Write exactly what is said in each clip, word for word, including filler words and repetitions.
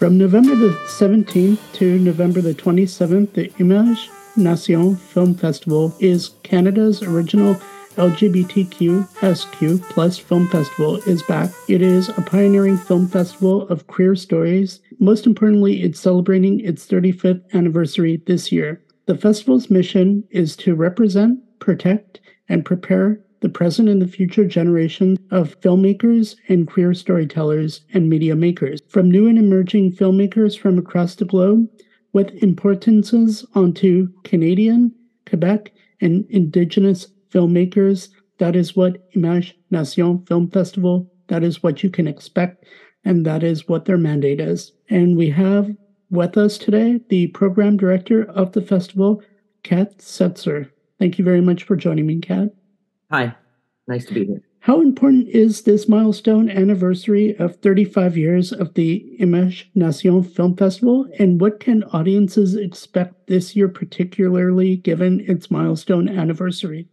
From November the seventeenth to November the twenty-seventh, the Image Nation Film Festival is Canada's original L G B T Q S Q plus film festival is back. It is a pioneering film festival of queer stories. Most importantly, it's celebrating its thirty-fifth anniversary this year. The festival's mission is to represent, protect, and prepare the present and the future generation of filmmakers and queer storytellers and media makers. From new and emerging filmmakers from across the globe, with importances onto Canadian, Quebec, and Indigenous filmmakers. That is what Image Nation Film Festival, that is what you can expect, and that is what their mandate is. And we have with us today the program director of the festival, Kat Setzer. Thank you very much for joining me, Kat. Hi, nice to be here. How important is this milestone anniversary of thirty-five years of the Image Nation Film Festival, and what can audiences expect this year, particularly given its milestone anniversary?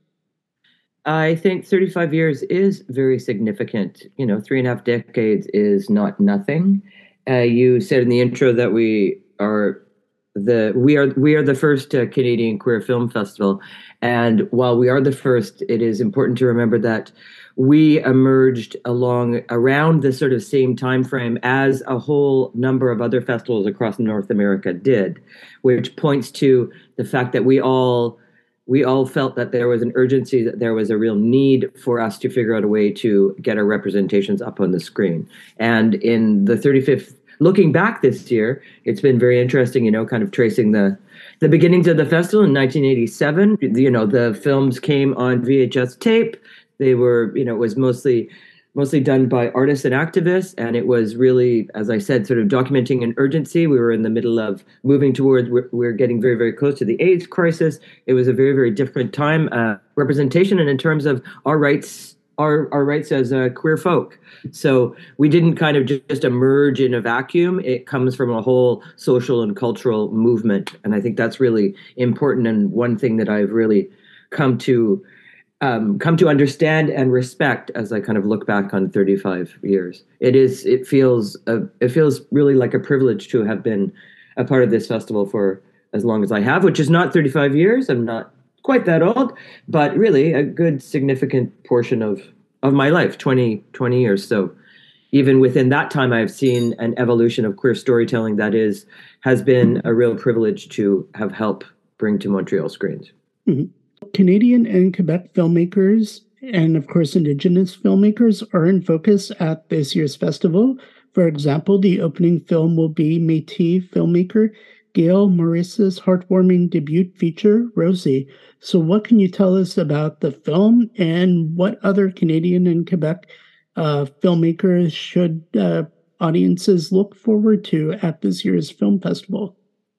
I think thirty-five years is very significant. You know, three and a half decades is not nothing. Uh, you said in the intro that we are the we are we are the first uh, Canadian queer film festival, and while we are the first, it is important to remember that we emerged along around the sort of same time frame as a whole number of other festivals across North America did, which points to the fact that we all we all felt that there was an urgency, that there was a real need for us to figure out a way to get our representations up on the screen. And in the thirty-fifth, looking back this year, it's been very interesting, you know, kind of tracing the the beginnings of the festival in nineteen eighty-seven. You know, the films came on V H S tape. They were, you know, it was mostly mostly done by artists and activists. And it was really, as I said, sort of documenting an urgency. We were in the middle of moving towards, we're, we're getting very, very close to the AIDS crisis. It was a very, very different time, uh, representation, and in terms of our rights, our, our rights as uh, queer folk. So we didn't kind of just emerge in a vacuum. It comes from a whole social and cultural movement. And I think that's really important. And one thing that I've really come to Um, come to understand and respect as I kind of look back on thirty-five years. It is, it feels, uh, it feels really like a privilege to have been a part of this festival for as long as I have, which is not thirty-five years. I'm not quite that old, but really a good significant portion of, of my life, twenty, twenty years. So even within that time, I've seen an evolution of queer storytelling that is, has been a real privilege to have helped bring to Montreal screens. Mm-hmm. Canadian and Quebec filmmakers and, of course, Indigenous filmmakers are in focus at this year's festival. For example, the opening film will be Métis filmmaker Gail Maurice's heartwarming debut feature, Rosie. So what can you tell us about the film, and what other Canadian and Quebec uh, filmmakers should uh, audiences look forward to at this year's film festival?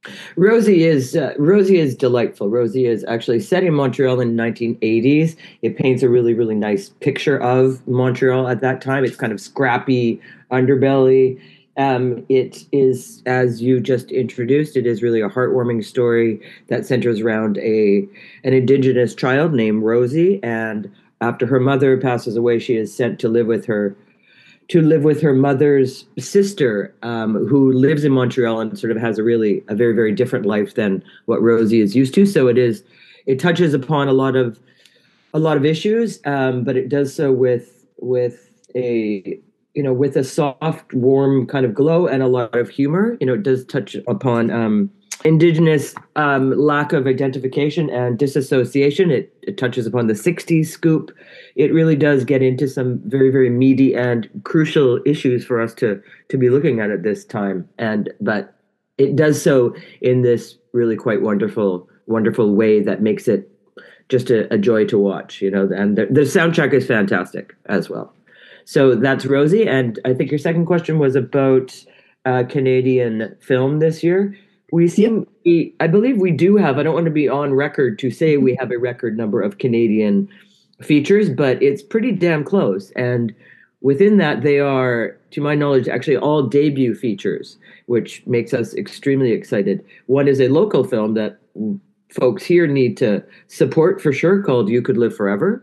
Rosie is uh, Rosie is delightful. Rosie is actually set in Montreal in the nineteen eighties. It paints a really, really nice picture of Montreal at that time. It's kind of scrappy underbelly. Um, it is, as you just introduced, it is really a heartwarming story that centers around a an Indigenous child named Rosie. And after her mother passes away, she is sent to live with her to live with her mother's sister, um, who lives in Montreal and sort of has a really, a very, very different life than what Rosie is used to. So it is, it touches upon a lot of, a lot of issues, um, but it does so with, with a, you know, with a soft, warm kind of glow and a lot of humor. You know, it does touch upon, um, Indigenous um, lack of identification and disassociation. It, it touches upon the sixties scoop. It really does get into some very, very meaty and crucial issues for us to to be looking at at this time. And but it does so in this really quite wonderful, wonderful way that makes it just a, a joy to watch. You know, and the, the soundtrack is fantastic as well. So that's Rosie. And I think your second question was about uh, Canadian film this year. We seem, we, I believe we do have, I don't want to be on record to say we have a record number of Canadian features, but it's pretty damn close. And within that, they are, to my knowledge, actually all debut features, which makes us extremely excited. One is a local film that folks here need to support for sure, called You Could Live Forever.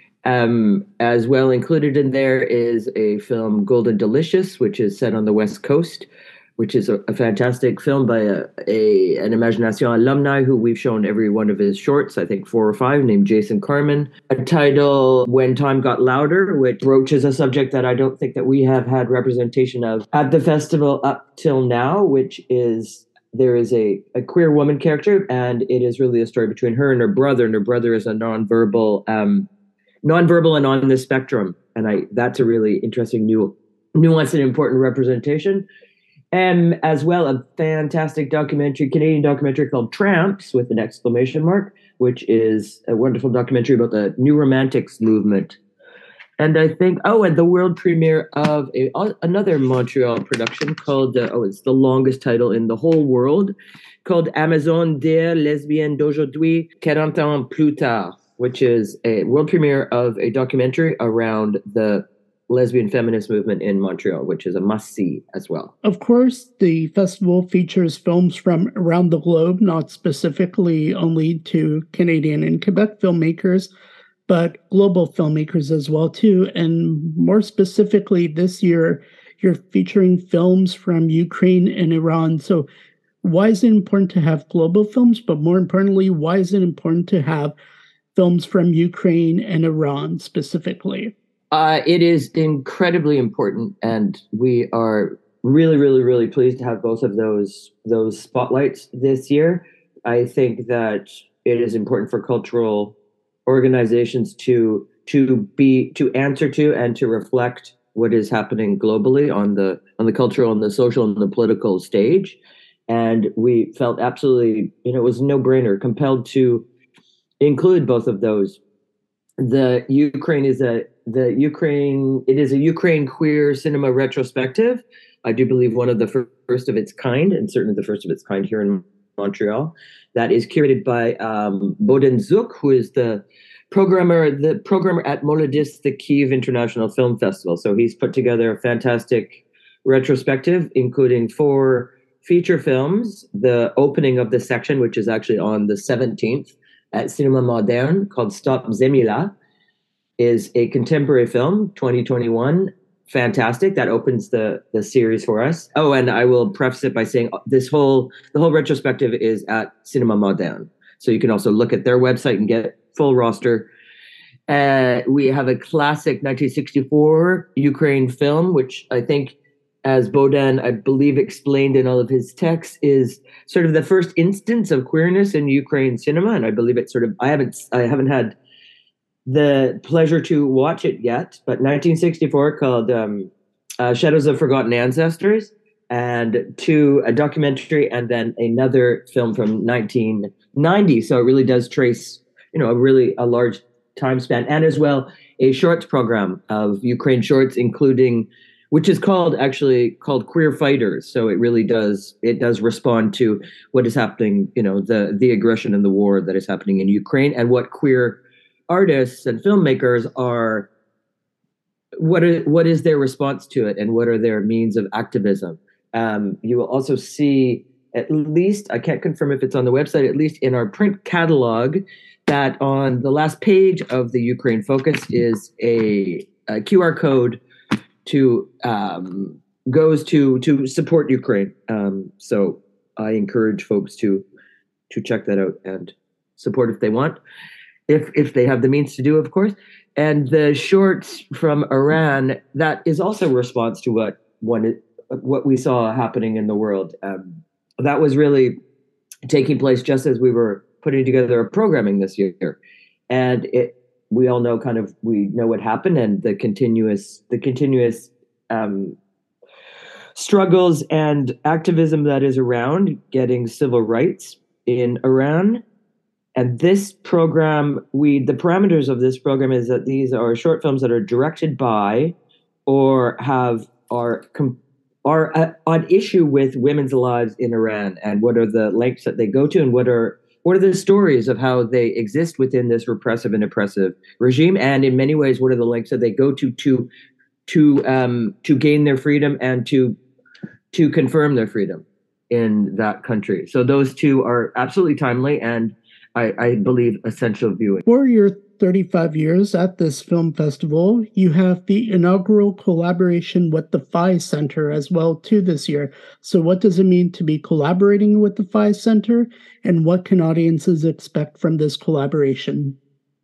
Um, as well included in there is a film, Golden Delicious, which is set on the West Coast which is a, a fantastic film by a, a an Imagination alumni who we've shown every one of his shorts, I think four or five, named Jason Carmen. A title, When Time Got Louder, which broaches a subject that I don't think that we have had representation of at the festival up till now, which is there is a, a queer woman character, and it is really a story between her and her brother, and her brother is a nonverbal, um, nonverbal and on the spectrum. And I that's a really interesting new nuance and important representation. And as well, a fantastic documentary, Canadian documentary called Tramps with an exclamation mark, which is a wonderful documentary about the New Romantics movement. And I think, oh, and the world premiere of a, another Montreal production called, uh, oh, it's the longest title in the whole world, called Amazon des Lesbiennes d'aujourd'hui, quarante ans plus tard, which is a world premiere of a documentary around the lesbian feminist movement in Montreal, which is a must-see as well. Of course, the festival features films from around the globe, not specifically only to Canadian and Quebec filmmakers, but global filmmakers as well, too. And more specifically, this year, you're featuring films from Ukraine and Iran. So why is it important to have global films? But more importantly, why is it important to have films from Ukraine and Iran specifically? Uh, it is incredibly important, and we are really, really, really pleased to have both of those those spotlights this year. I think that it is important for cultural organizations to to be to answer to and to reflect what is happening globally on the on the cultural and the social and the political stage. And we felt absolutely, you know, it was a no-brainer, compelled to include both of those. The Ukraine is a the Ukraine it is a Ukraine queer cinema retrospective. I do believe one of the first of its kind, and certainly the first of its kind here in Montreal. That is curated by um, Bohdan Zuk, who is the programmer the programmer at Molodis, the Kyiv International Film Festival. So he's put together a fantastic retrospective, including four feature films. The opening of the section, which is actually on the seventeenth at Cinema Moderne, called Stop Zemila, is a contemporary film, twenty twenty-one. Fantastic. That opens the the series for us. Oh, and I will preface it by saying this whole the whole retrospective is at Cinema Moderne. So you can also look at their website and get full roster. Uh, we have a classic nineteen sixty-four Ukraine film, which I think, as Bohdan, I believe, explained in all of his texts, is sort of the first instance of queerness in Ukraine cinema. And I believe it's sort of, I haven't, I haven't had the pleasure to watch it yet, but nineteen sixty-four, called um, uh, Shadows of Forgotten Ancestors, and two, a documentary, and then another film from nineteen ninety. So it really does trace, you know, a really a large time span, and as well a shorts program of Ukraine shorts, including, which is called actually called Queer Fighters. So it really does it does respond to what is happening, you know, the the aggression and the war that is happening in Ukraine, and what queer artists and filmmakers are, what are, what is their response to it, and what are their means of activism. Um, you will also see, at least, I can't confirm if it's on the website, at least in our print catalog, that on the last page of the Ukraine Focus is a, a Q R code to um, goes to to support Ukraine. Um, so I encourage folks to to check that out and support if they want, if if they have the means to do, of course. And the shorts from Iran, that is also a response to what one what we saw happening in the world. Um, that was really taking place just as we were putting together our programming this year, and it. We all know kind of we know what happened, and the continuous the continuous um, struggles and activism that is around getting civil rights in Iran. And this program, we the parameters of this program is that these are short films that are directed by or have are are uh, on issue with women's lives in Iran, and what are the lengths that they go to, and what are What are the stories of how they exist within this repressive and oppressive regime? And in many ways, what are the lengths that they go to to to um, to gain their freedom and to to confirm their freedom in that country? So those two are absolutely timely, and I, I believe essential viewing. What are your thirty-five years at this film festival, you have the inaugural collaboration with the Phi Center as well too this year. So what does it mean to be collaborating with the Phi Center, and what can audiences expect from this collaboration?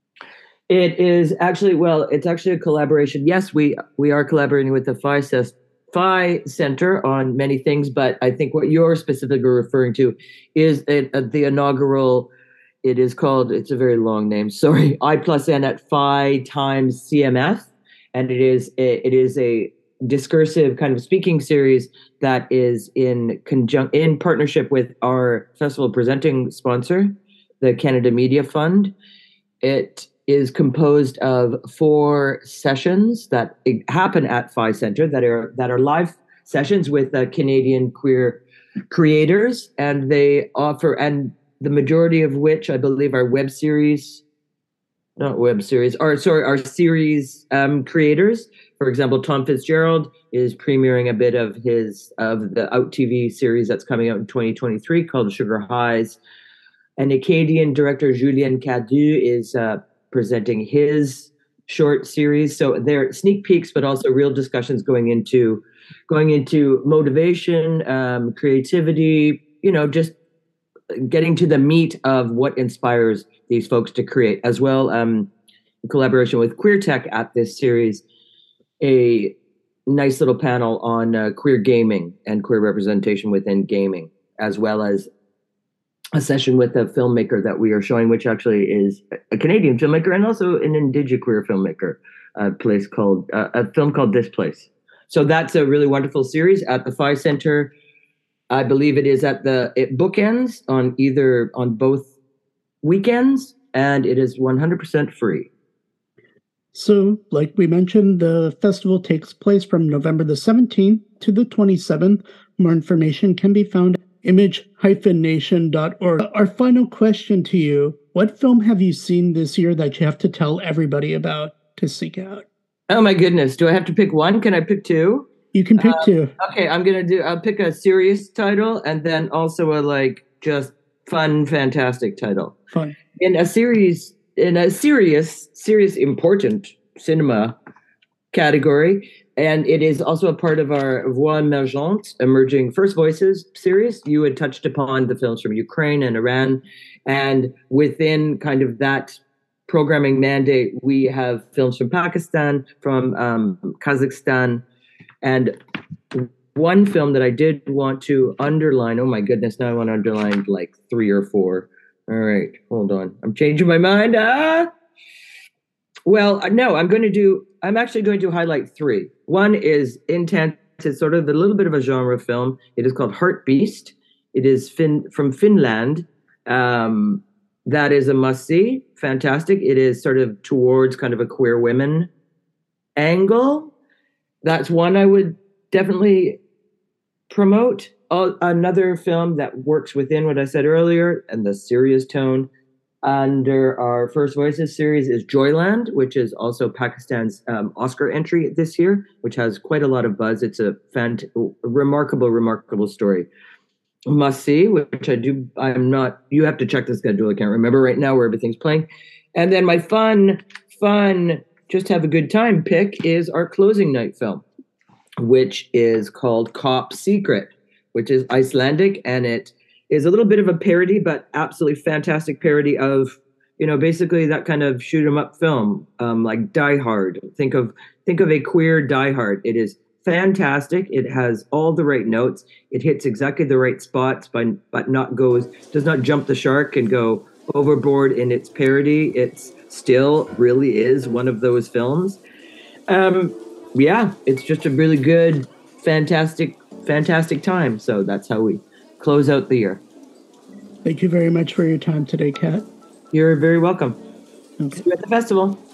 It is actually, well, it's actually a collaboration. Yes, we we are collaborating with the Phi, Phi Center on many things, but I think what you're specifically referring to is a, a, the inaugural, it is called, it's a very long name, sorry, I plus N at Phi times C M F, and it is a, it is a discursive kind of speaking series that is in conjunct in partnership with our festival presenting sponsor, the Canada Media Fund. It is composed of four sessions that happen at Phi Center that are that are live sessions with uh, Canadian queer creators, and they offer, and the majority of which I believe are web series, not web series, or sorry, are series um, creators. For example, Tom Fitzgerald is premiering a bit of his of the Out T V series that's coming out in twenty twenty-three called Sugar Highs. And Acadian director Julien Cadu is uh, presenting his short series. So they're sneak peeks, but also real discussions going into going into motivation, um, creativity, you know, just getting to the meat of what inspires these folks to create. As well, um, in collaboration with Queer Tech at this series, a nice little panel on uh, queer gaming and queer representation within gaming, as well as a session with a filmmaker that we are showing, which actually is a Canadian filmmaker and also an Indigenous queer filmmaker, a place called, uh, a film called This Place. So that's a really wonderful series at the Phi Center. I believe it is at the, it bookends on either, on both weekends, and it is one hundred percent free. So, like we mentioned, the festival takes place from November the seventeenth to the twenty-seventh. More information can be found at image dash nation dot org. Our final question to you, what film have you seen this year that you have to tell everybody about to seek out? Oh my goodness, do I have to pick one? Can I pick two? You can pick uh, two. Okay, I'm gonna do, I'll pick a serious title and then also a like just fun, fantastic title. Fun. In a series, in a serious, serious, important cinema category, and it is also a part of our Voix Emergentes, Emerging First Voices series. You had touched upon the films from Ukraine and Iran, and within kind of that programming mandate, we have films from Pakistan, from um, Kazakhstan, and one film that I did want to underline, oh my goodness, now I want to underline like three or four. All right, hold on. I'm changing my mind. Ah! Well, no, I'm going to do, I'm actually going to highlight three. One is intense. It's sort of a little bit of a genre film. It is called Heart Beast. It is fin- from Finland. Um, that is a must-see. Fantastic. It is sort of towards kind of a queer women angle. That's one I would definitely promote. Uh, another film that works within what I said earlier and the serious tone under our First Voices series is Joyland, which is also Pakistan's um, Oscar entry this year, which has quite a lot of buzz. It's a fant- remarkable, remarkable story. Must see, which I do. I'm not, you have to check the schedule. I can't remember right now where everything's playing. And then my fun, fun, just have a good time pick is our closing night film, which is called Cop Secret, which is Icelandic, and it is a little bit of a parody, but absolutely fantastic parody of, you know, basically that kind of shoot 'em up film, um, like Die Hard. Think of think of a queer Die Hard. It is fantastic. It has all the right notes. It hits exactly the right spots, but but not goes does not jump the shark and go overboard in its parody. It's still really is one of those films. Um, yeah, it's just a really good, fantastic, fantastic time. So that's how we close out the year. Thank you very much for your time today, Kat. You're very welcome. Okay. See you at the festival.